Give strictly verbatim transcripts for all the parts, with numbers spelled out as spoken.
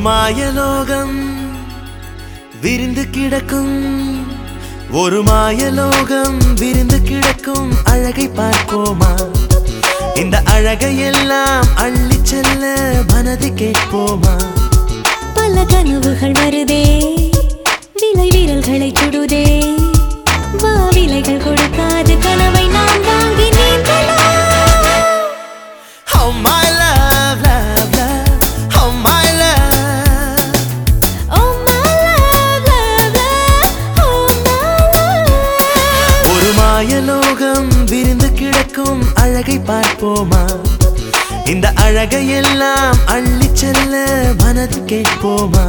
மாயலோகம் விரிந்து கிடக்கும் ஒரு மாயலோகம் விரிந்து கிடக்கும் அழகை பார்ப்போமா இந்த அழகை எல்லாம் அள்ளி செல்ல மனது கேட்போமா பல கனவுகள் வருதே விலை விரல்களை சுடுதே வா விலைகள் கொடுக்காது கனவை நாம் வாங்கி நீந்தலாம் Oh my love, love, love, oh my love Oh my love, love, love, oh my love ஒரு மாயலோகம் விரிந்து கிடக்கும் அழகை பார்ப்போமா இந்த அழகை எல்லாம் அள்ளி செல்ல மனது கேட்போமா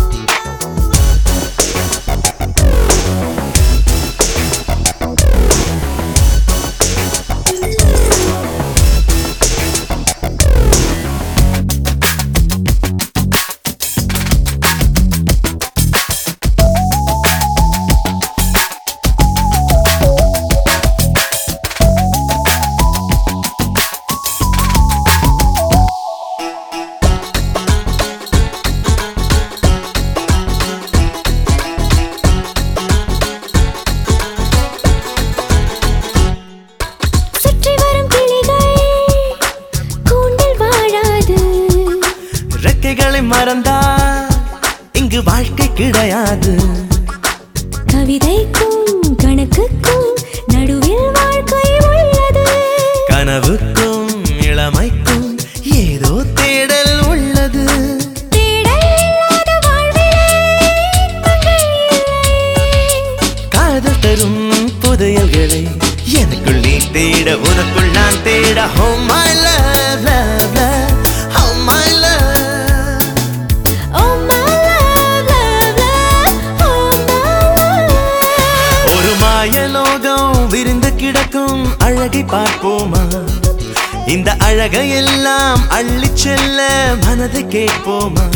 மறந்தால் இங்கு வாழ்க்கை கிடையாது கவிதைக்கும் கணக்குக்கும் நடுவில் வாழ்க்கை உள்ளது கனவுக்கும் இளமைக்கும் ஏதோ தேடல் உள்ளது காதல் தரும் புதையல்களை எனக்குள் நீ தேட உனக்குள் நான் தேட Oh my love, love, love, oh my love மாயலோகம் விரிந்து கிடக்கும் அழகை பார்ப்போமா இந்த அழகை எல்லாம் அள்ளி செல்ல மனது கேட்போமா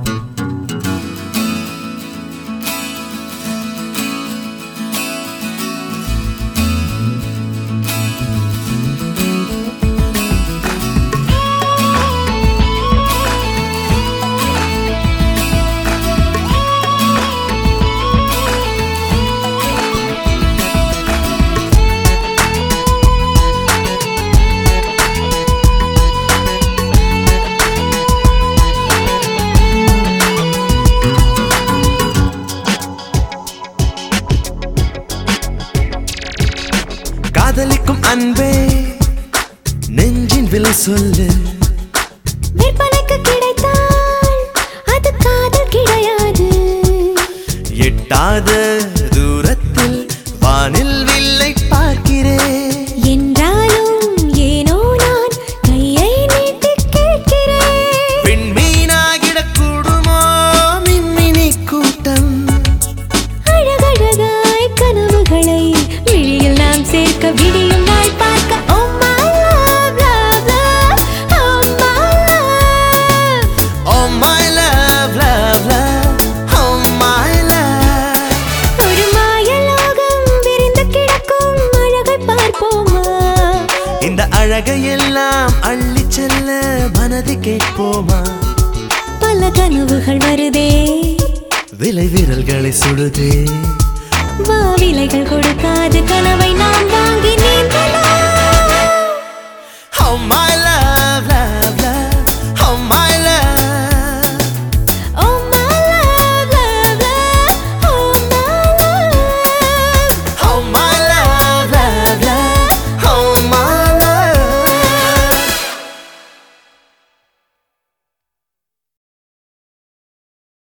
காதலிக்கும் அன்பே நெஞ்சின் விலை சொல்லு விற்பனைக்கு கிடைத்தால் அது காதல் கிடையாது எட்டாத தூரத்தில் வானில் வில்லை பார்க்கிறேன் என்றாலும் ஏனோ நான் கையை நீட்டி கேட்கிறேன் விண்மீனாகிடக் கூடுமோ மின்மினி கூட்டம் அழகழகாய் கனவுகளை விழியில் நாம் சேர்க்க விடியும் நாள் பார்க்க Oh my love, love, love, oh my love Oh my love, love, love, oh my love ஒரு மாயலோகம் விரிந்து கிடக்கும் அழகை பார்ப்போமா இந்த அழகை எல்லாம் அள்ளி செல்ல மனது கேட்போமா பல கனவுகள் வருதே விலை விரல்களை சுடுதே வா விலைகள் கொடுக்காது கனவை நாம் வாங்கி நீந்தலாம் Oh my love